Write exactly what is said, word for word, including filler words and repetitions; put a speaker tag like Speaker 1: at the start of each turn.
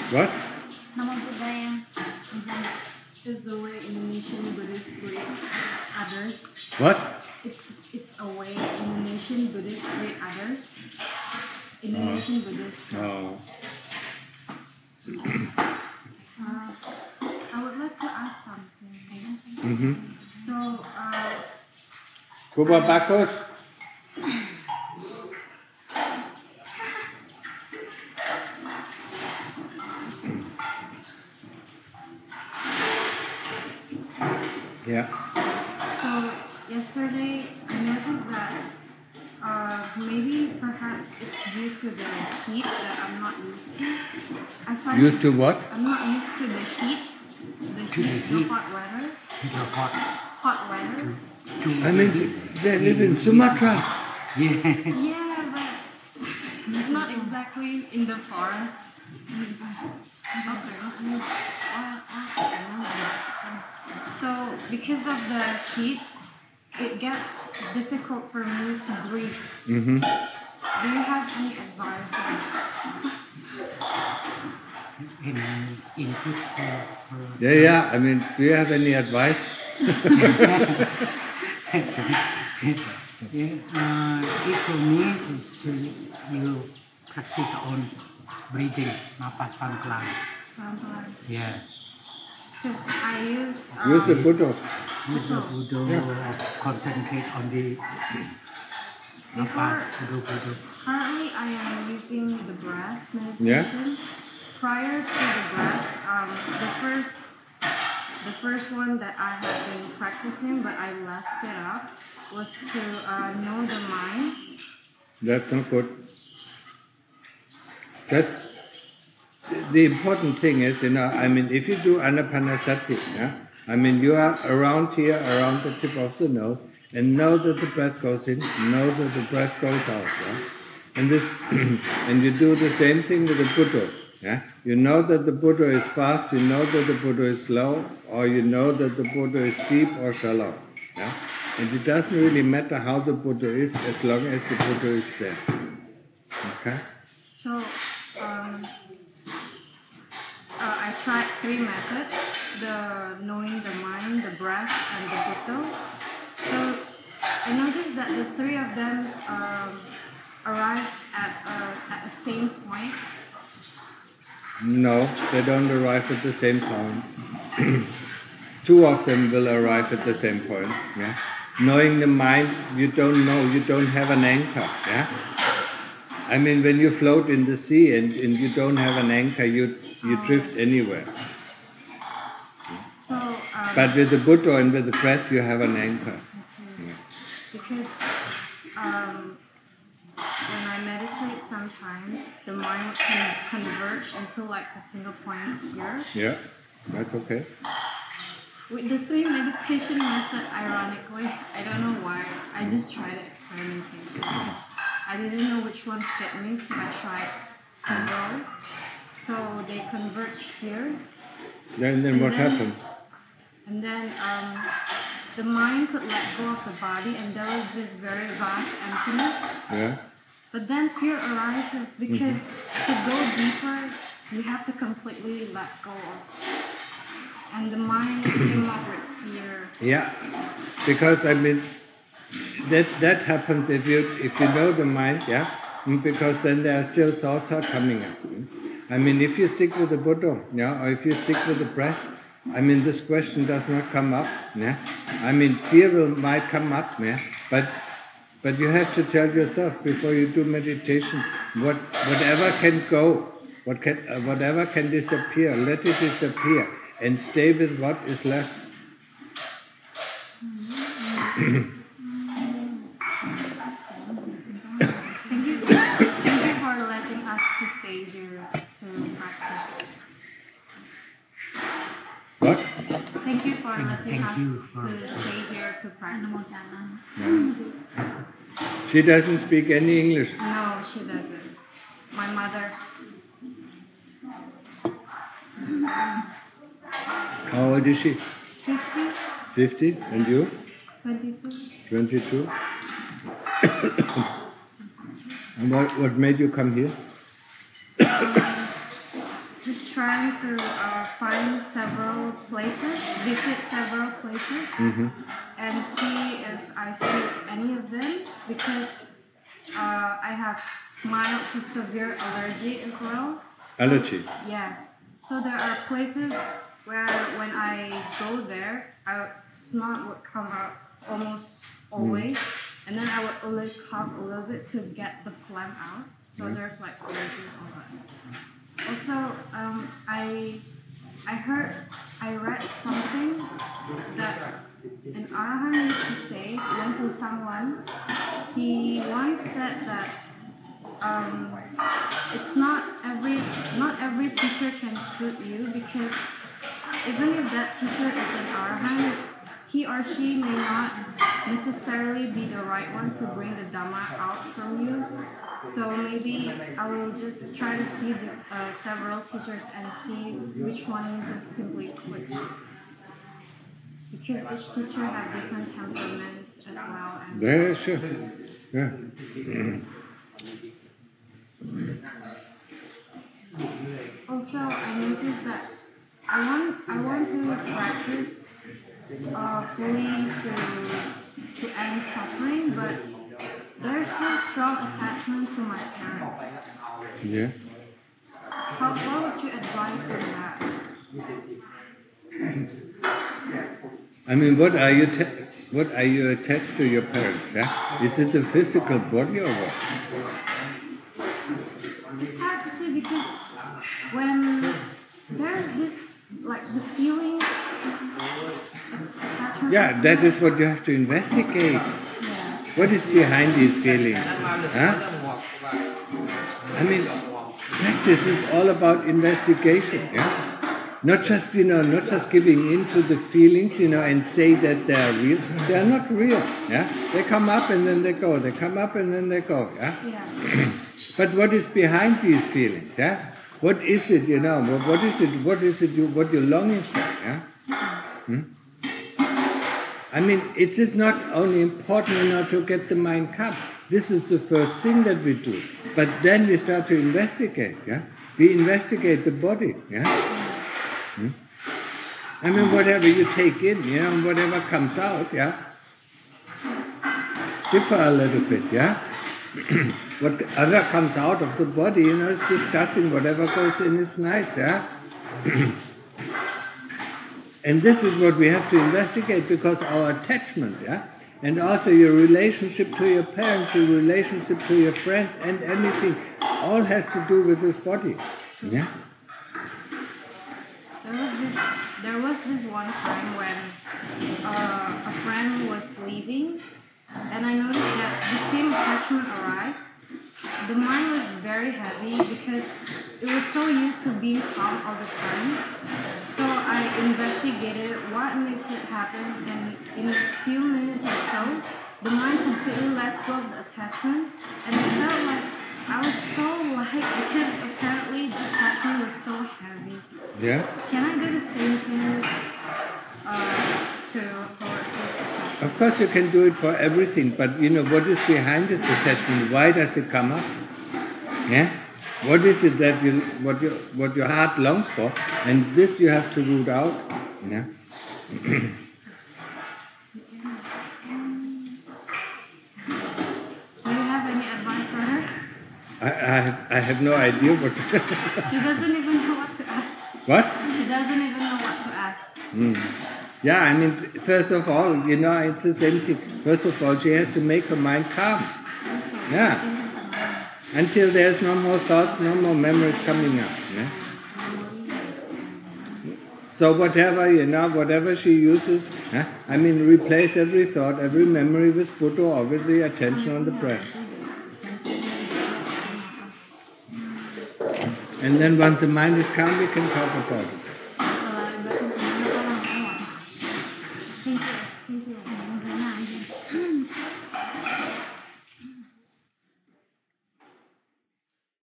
Speaker 1: What?
Speaker 2: Nama Buddhaya is the way Indonesian Buddhists greet others.
Speaker 1: What?
Speaker 2: It's it's a way Indonesian Buddhists greet others. Indonesian
Speaker 1: oh.
Speaker 2: Buddhists.
Speaker 1: Oh.
Speaker 2: uh, I would like to ask something.
Speaker 1: Mm-hmm.
Speaker 2: So, uh,
Speaker 1: Kuba Bakos? Yeah.
Speaker 2: So yesterday I noticed that uh, maybe perhaps it's due to the heat that I'm not used to. I find
Speaker 1: Used to what?
Speaker 2: I'm not used to the heat, the heat,
Speaker 3: To the
Speaker 2: the
Speaker 3: heat.
Speaker 2: hot weather,
Speaker 3: The hot.
Speaker 2: hot weather.
Speaker 3: To
Speaker 1: I mean, they live in Sumatra.
Speaker 3: Yeah.
Speaker 2: Yeah, but it's not exactly in the forest. Okay. So because of the heat, it gets difficult for me to breathe.
Speaker 1: Mm-hmm.
Speaker 2: Do you have any advice?
Speaker 3: In input for, for
Speaker 1: Yeah, yeah. I mean, do you have any advice?
Speaker 3: yeah, uh, it for me is to you practice on breathing, napas pelan-pelan. Yeah.
Speaker 2: Because I use um,
Speaker 1: Use the Buddha.
Speaker 3: Use the Buddha,
Speaker 1: Yeah.
Speaker 3: concentrate on the
Speaker 2: before.
Speaker 3: napas, Buddha, Buddha.
Speaker 2: Currently, I am using the breath meditation.
Speaker 1: Yeah.
Speaker 2: Prior to the breath, um, the first, the first one that I had been practicing, but I left it up, was to uh, know the mind.
Speaker 1: That's not good. Just the important thing is, you know, I mean, if you do Anapanasati, yeah, I mean, you are around here, around the tip of the nose, and know that the breath goes in, know that the breath goes out, yeah? And this, and you do the same thing with the Buddha, yeah? You know that the Buddha is fast, you know that the Buddha is slow, or you know that the Buddha is deep or shallow, yeah? And it doesn't really matter how the Buddha is, as long as the Buddha is there. Okay?
Speaker 2: So, um, uh, I tried three methods: the knowing the mind, the breath, and the Buddha. So I noticed that the three of them um, arrived at uh, at the same point.
Speaker 1: No, they don't arrive at the same point. Two of them will arrive at the same point. Yeah. Knowing the mind, you don't know, you don't have an anchor. Yeah. I mean, when you float in the sea and, and you don't have an anchor, you you
Speaker 2: Oh.
Speaker 1: drift anywhere.
Speaker 2: So, um,
Speaker 1: But with the Buddha and with the breath, you have an anchor.
Speaker 2: yeah. Because um, when I meditate, sometimes the mind can converge into like a single point here.
Speaker 1: Yeah, that's okay.
Speaker 2: With the three meditation method, ironically, I don't know why, I just tried experimentation because I didn't know which one fit me, so I tried several. So they converge here.
Speaker 1: Then, then
Speaker 2: And
Speaker 1: what
Speaker 2: then-
Speaker 1: happens?
Speaker 2: And then um, the mind could let go of the body, and there was this very vast emptiness.
Speaker 1: Yeah.
Speaker 2: But then fear arises because
Speaker 1: Mm-hmm.
Speaker 2: to go deeper, you have to completely let go of. And the mind came up with fear.
Speaker 1: Yeah, because I mean, that that happens if you if you know the mind, yeah, because then there are still thoughts are coming up. I mean, if you stick with the Buddha, yeah, or if you stick with the breath, I mean, this question does not come up, yeah. I mean, fear will might come up, yeah, but but you have to tell yourself before you do meditation, what whatever can go, what can uh, whatever can disappear, let it disappear, and stay with what is left.
Speaker 2: Thank you, thank you for letting us to stay here to practice.
Speaker 1: What?
Speaker 2: Thank you for letting
Speaker 3: Thank
Speaker 2: us
Speaker 3: you for-
Speaker 2: to stay here to practice.
Speaker 1: She doesn't speak any English.
Speaker 2: No, she doesn't. My mother.
Speaker 1: How old is she?
Speaker 2: fifty,
Speaker 1: Fifty, and you?
Speaker 2: twenty-two.
Speaker 1: Twenty-two. And what what made you come here?
Speaker 2: Um, just try trying to uh, find several places, visit several places, mm-hmm. and see if I see any of them, because uh, I have mild to severe allergy as well.
Speaker 1: Allergy?
Speaker 2: So, yes. So there are places where when I go there, I, snot would come out almost always, mm. and then I would always cough a little bit to get the phlegm out. So mm. there's like allergies on that. Also, um, I I heard, I read something that an Arahant used to say, Lempu Sangwan. He once said that um, it's not every not every teacher can suit you, because even if that teacher is an Arahant, he or she may not necessarily be the right one to bring the Dhamma out from you. So maybe I will just try to see the, uh, several teachers and see which one just simply clicks with. Because each teacher have different temperaments as well. And
Speaker 1: yeah, sure. Yeah.
Speaker 2: Also, I noticed that I want I want to practice uh, fully to to end suffering, but there's still strong attachment to my parents.
Speaker 1: Yeah.
Speaker 2: How what would you advise on that?
Speaker 1: I mean, what are you ta- what are you attached to your parents? Yeah? Is it the physical body or what?
Speaker 2: It's hard to say, because when there's this, like the feeling attachment.
Speaker 1: Yeah, that is what you have to investigate.
Speaker 2: Yeah.
Speaker 1: What is behind these feelings? Huh? I mean, practice is all about investigation. Yeah. Not just, you know, not just giving in to the feelings, you know, and say that they are real. They are not real, yeah? They come up and then they go. They come up and then they go, yeah?
Speaker 2: Yeah.
Speaker 1: But what is behind these feelings, yeah? What is it, you know, what is it, what is it, you, what you're longing for, yeah? Hmm? I mean, it is not only important, you know, to get the mind calm. This is the first thing that we do. But then we start to investigate, yeah? We investigate the body, yeah? Hmm? I mean, whatever you take in, you know, whatever comes out, yeah, differ a little bit, yeah. Whatever comes out of the body, you know, is disgusting. Whatever goes in is nice, yeah. And this is what we have to investigate, because our attachment, yeah, and also your relationship to your parents, your relationship to your friends, and anything, all has to do with this body, yeah.
Speaker 2: There was this, there was this one time when uh, a friend was leaving, and I noticed that the same attachment arose. The mind was very heavy because it was so used to being calm all the time. So I investigated what makes it happen, and in a few minutes or so, the mind completely let go of the attachment, and it felt like I was so light because apparently the attachment was so heavy.
Speaker 1: Yeah.
Speaker 2: Can I do the same thing uh, to towards this attachment?
Speaker 1: Of course you can do it for everything, but you know, what is behind this attachment? Why does it come up? Yeah? What is it that you, what you, what your heart longs for? And this you have to root out. Yeah?
Speaker 2: Do you have any advice for her?
Speaker 1: I, I, have, I have no idea what...
Speaker 2: She doesn't even know what to ask.
Speaker 1: What?
Speaker 2: She doesn't even know what to ask.
Speaker 1: Mm. Yeah, I mean, first of all, you know, it's the same thing. First of all, she has to make her mind calm. Yeah. Until there's no more thoughts, no more memories coming up. Yeah? So whatever, you know, whatever she uses, huh? I mean, replace every thought, every memory with Buddha or with the attention on the breath. And then once the mind is calm, we can talk about it.